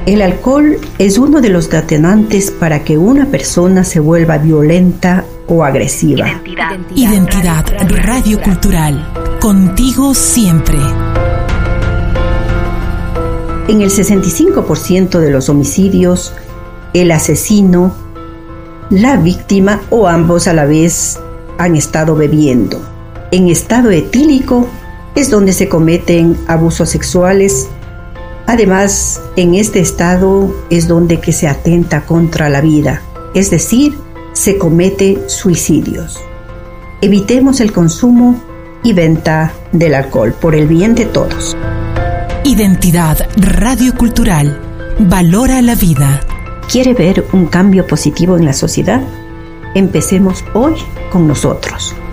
El alcohol es uno de los detonantes para que una persona se vuelva violenta o agresiva. Identidad Radio Cultural. Contigo siempre. En el 65% de los homicidios, el asesino, la víctima o ambos a la vez han estado bebiendo. En estado etílico es donde se cometen abusos sexuales. Además, en este estado es donde que se atenta contra la vida, es decir, se comete suicidios. Evitemos el consumo y venta del alcohol por el bien de todos. Identidad Radio Cultural. Valora la vida. ¿Quiere ver un cambio positivo en la sociedad? Empecemos hoy con nosotros.